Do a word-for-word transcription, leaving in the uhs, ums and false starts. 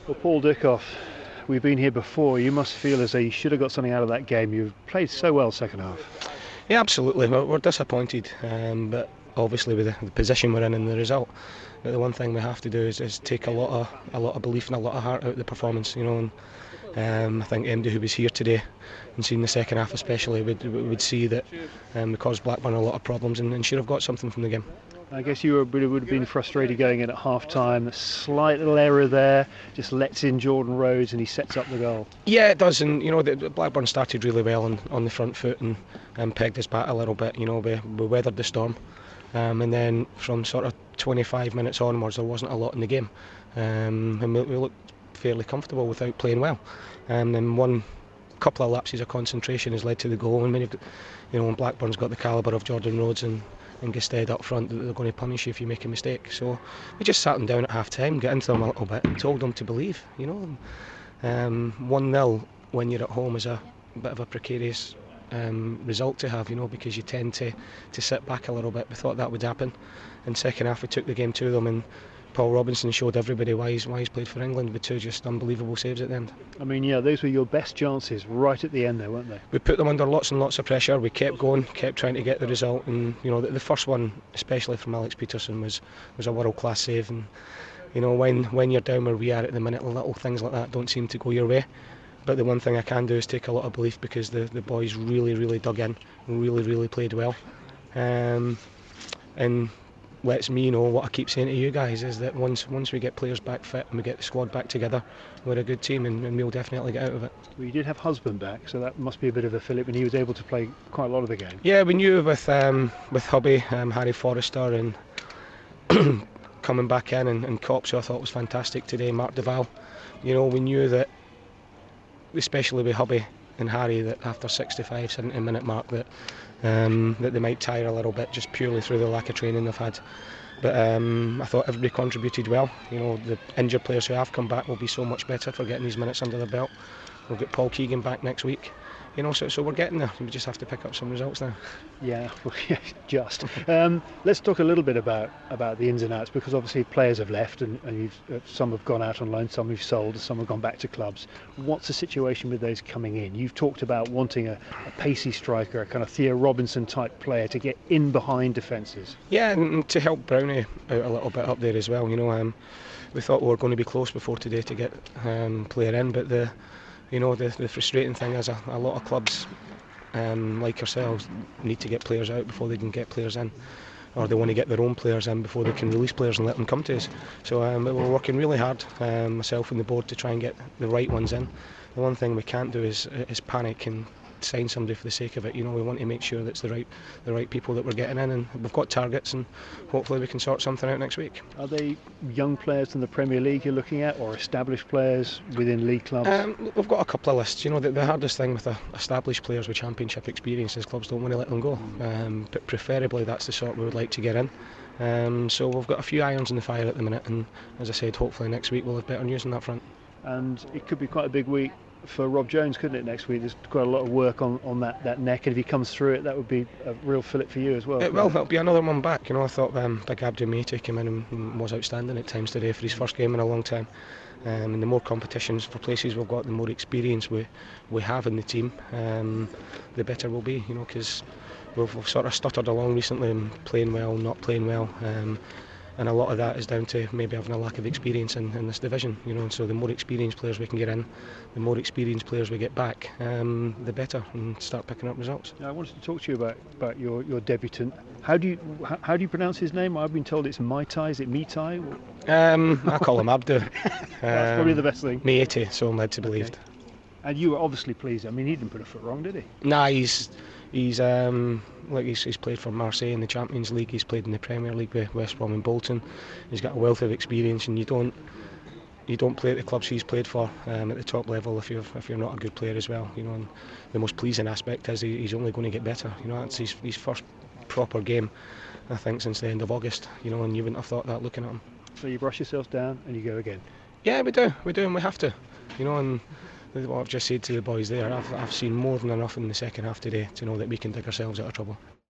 Well, Paul Dickoff, we've been here before. You must feel as though you should have got something out of that game. You've played so well second half. Yeah, absolutely. We're, we're disappointed, um, but obviously with the, the position we're in and the result, but the one thing we have to do is, is take a lot of a lot of belief and a lot of heart out of the performance. You know, and um, I think Andy, who was here today and seen the second half especially, would would see that um, we caused Blackburn a lot of problems and, and should have got something from the game. I guess you would would have been frustrated going in at half time. A slight little error there, just lets in Jordan Rhodes and he sets up the goal. Yeah, it does, and you know the, the Blackburn started really well on, on the front foot and, and pegged us back a little bit. You know, we, we weathered the storm, um, and then from sort of twenty-five minutes onwards there wasn't a lot in the game, um, and we, we looked fairly comfortable without playing well. Um, and then one couple of lapses of concentration has led to the goal. And when you've got, you know, when Blackburn's got the calibre of Jordan Rhodes and and Gestede up front, that they're going to punish you if you make a mistake. So we just sat them down at half time, got into them a little bit and told them to believe, you know. Um, one nil when you're at home is a bit of a precarious um, result to have, you know, because you tend to, to sit back a little bit. We thought that would happen. In second half we took the game to them, and Paul Robinson showed everybody why he's, why he's played for England with two just unbelievable saves at the end. I mean, yeah, those were your best chances right at the end there, weren't they? We put them under lots and lots of pressure. We kept going, kept trying to get the result, and you know the, the first one, especially from Alex Peterson, was was a world-class save. And you know when when you're down where we are at the minute, little things like that don't seem to go your way. But the one thing I can do is take a lot of belief, because the, the boys really, really dug in, really, really played well, um, and lets me know what I keep saying to you guys, is that once once we get players back fit and we get the squad back together, we're a good team, and, and we'll definitely get out of it. Well, you did have Husband back, so that must be a bit of a fillip, and he was able to play quite a lot of the game. Yeah, we knew with um, with Hubby, um, Harry Forrester, and coming back in, and, and Cops, who I thought was fantastic today, Mark Duval. You know, we knew that, especially with Hubby and Harry, that after sixty-five, seventy minute mark that um, that they might tire a little bit, just purely through the lack of training they've had. But um, I thought everybody contributed well. You know, the injured players who have come back will be so much better for getting these minutes under their belt. We'll get Paul Keegan back next week. You know, so, so we're getting there. We just have to pick up some results now. Yeah, well, yeah, just. Um, let's talk a little bit about, about the ins and outs, because obviously players have left, and, and you've, uh, some have gone out on loan, some have sold, some have gone back to clubs. What's the situation with those coming in? You've talked about wanting a, a pacey striker, a kind of Theo Robinson type player to get in behind defences. Yeah, and to help Brownie out a little bit up there as well. You know, um, we thought we were going to be close before today to get um, player in, but the You know, the, the frustrating thing is a, a lot of clubs um, like ourselves need to get players out before they can get players in, or they want to get their own players in before they can release players and let them come to us. So um, we're working really hard, um, myself and the board, to try and get the right ones in. The one thing we can't do is, is panic and sign somebody for the sake of it. You know, we want to make sure that it's the right the right people that we're getting in, and we've got targets, and hopefully we can sort something out next week. Are they young players in the Premier League you're looking at, or established players within league clubs? Um, we've got a couple of lists. You know, the, the hardest thing with uh, established players with championship experience is clubs don't want to let them go. Um, but preferably that's the sort we would like to get in. Um, so we've got a few irons in the fire at the minute, and as I said, hopefully next week we'll have better news on that front. And it could be quite a big week for Rob Jones, couldn't it, next week? There's quite a lot of work on, on that, that neck, and if he comes through it, that would be a real fillip for you as well. It will, it'll be another one back. You know, I thought um, Big Abdi Meite came in and was outstanding at times today for his first game in a long time. Um, and the more competitions for places we've got, the more experience we we have in the team, um, the better we'll be. You know, because we've, we've sort of stuttered along recently, and playing well, not playing well. Um, And a lot of that is down to maybe having a lack of experience in, in this division, you know. And so the more experienced players we can get in, the more experienced players we get back, um, the better, and start picking up results. Now, I wanted to talk to you about, about your, your debutant. How do you how, how do you pronounce his name? I've been told it's Maitai. Is it Mitai? Um, I call him Abdu. That's um, probably the best thing. Meite, so I'm led to believe. Okay. And you were obviously pleased. I mean, he didn't put a foot wrong, did he? Nah, he's he's um like he's, he's played for Marseille in the Champions League. He's played in the Premier League with West Brom and Bolton. He's got a wealth of experience, and you don't you don't play at the clubs he's played for um, at the top level if you're if you're not a good player as well. You know, and the most pleasing aspect is he, he's only going to get better. You know, it's his his first proper game, I think, since the end of August. You know, and you wouldn't have thought that looking at him. So you brush yourself down and you go again. Yeah, we do, we do, and we have to. You know, and what I've just said to the boys there, I've, I've seen more than enough in the second half today to know that we can dig ourselves out of trouble.